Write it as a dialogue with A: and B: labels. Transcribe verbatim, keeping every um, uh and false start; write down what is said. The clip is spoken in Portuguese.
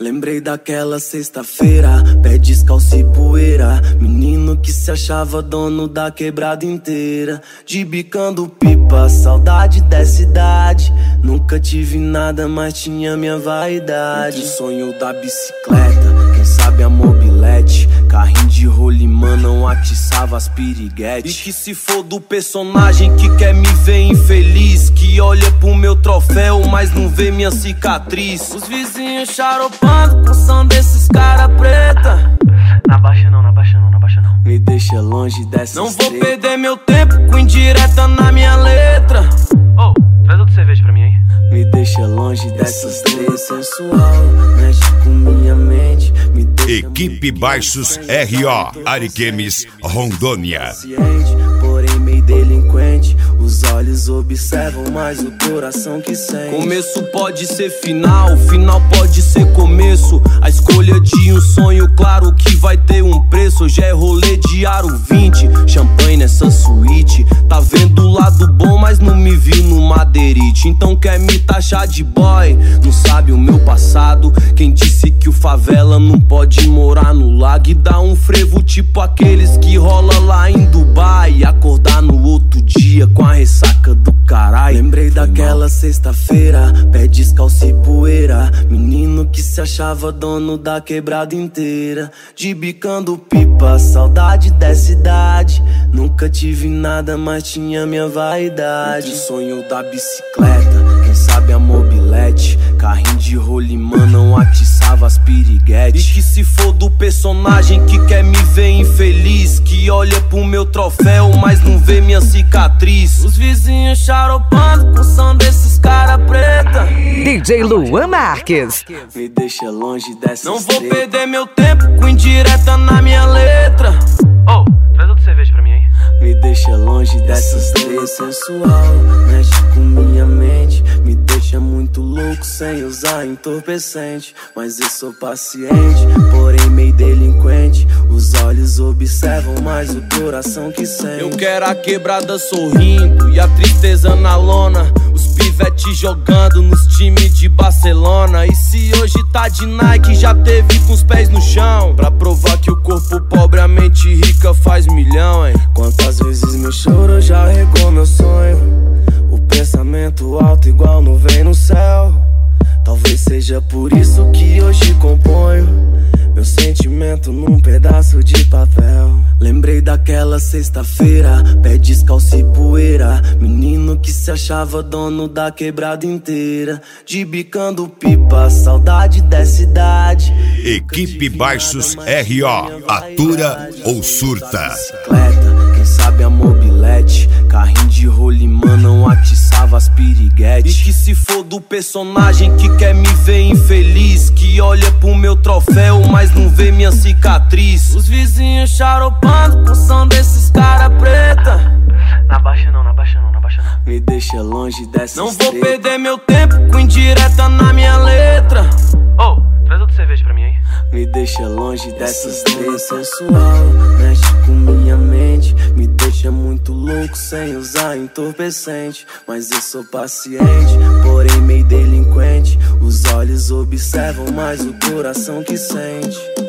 A: Lembrei daquela sexta-feira, pé descalço e poeira. Menino que se achava dono da quebrada inteira. De bicando pipa, saudade dessa idade. Nunca tive nada, mas tinha minha vaidade. O sonho da bicicleta, quem sabe a mobilete. Carrinho de rolimã não atiçava as piriguetes. E que se for do personagem que quer me ver infeliz, que olha pro meu troféu, mas não vê minha cicatriz. Os vizinhos charopando com som desses cara preta.
B: Na baixa não, na baixa não, na baixa não.
A: Me deixa longe dessas
B: Não vou
A: treta.
B: perder meu tempo com indireta na minha letra.
C: Oh, traz outra cerveja pra mim aí.
A: Me deixa longe dessas três sensual, mexe com minha mente. Me deixa
D: Equipe Baixos R O, Ariquemes, Rondônia.
A: consciente, porém meio delinquente. Os olhos observam, mas o coração que sente.
B: Começo pode ser final, final pode ser começo. A escolha de um sonho, claro que vai ter um preço. Hoje é rolê de aro vinte, champanhe nessa suíte. Tá vendo o lado bom, mas não me vi no madeirite. Então quer me taxar de boy, não sabe o meu passado. Quem disse que o favela não pode morar no lago e dar um frevo tipo aqueles que rola lá em Dubai, e acordar no outro dia com a ressaca do caralho.
A: Lembrei daquela sexta-feira, pé descalço e poeira. Menino que se achava dono da quebrada inteira. De bicando pipa, saudade dessa idade. Nunca tive nada, mas tinha minha vaidade. O sonho da bicicleta, quem sabe a mobilete. Carrinho de rolimã não atiçava as piriguetes.
B: E que se for do personagem que quer me ver infeliz, que olha pro meu troféu, mas não vê minha cicatriz. Os vizinhos charopando com som desses cara preta.
E: D J Luan Marques.
A: Me deixa longe dessas
B: Não vou
A: treta.
B: perder meu tempo com indireta na minha letra.
C: Oh, traz outra cerveja pra mim aí.
A: Me deixa longe dessas três sensual, mexe com minha mente. Me deixa muito louco sem usar entorpecente. Mas eu sou paciente, porém meio delinquente. Os olhos observam, mas o coração que sente.
B: Eu quero a quebrada sorrindo e a tristeza na lona. Os pivetes jogando nos times de Barcelona. E se hoje tá de Nike, já teve com os pés no chão. Pra provar que o corpo pobre, a mente rica faz milhão, hein.
A: Quantas vezes meu choro já regou meu sonho. O pensamento alto igual nuvem no céu. Talvez seja por isso que hoje componho meu sentimento num pedaço de papel. Lembrei daquela sexta-feira, pé descalço e poeira. Menino que se achava dono da quebrada inteira. De bicando pipa, saudade dessa idade.
D: Equipe Baixos R O, atura ou surta.
A: Bicicleta, quem sabe a mobilete. Carrinho de rolimã não atiçava as piriguetes.
B: E que se for do personagem que quer me ver infeliz, que olha pro meu troféu, mas não vê minha cicatriz. Os vizinhos charopando com som desses cara preta.
C: Na baixa não, na baixa não, na baixa não.
A: Me deixa longe dessas
B: Não vou
A: treta.
B: perder meu tempo com indireta na minha letra.
C: Oh, traz outra cerveja pra mim aí.
A: Me deixa longe dessas três sensual, mexe com minha mente. Me deixa muito louco sem usar entorpecente. Mas eu sou paciente, porém meio delinquente. Os olhos observam, mas o coração que sente.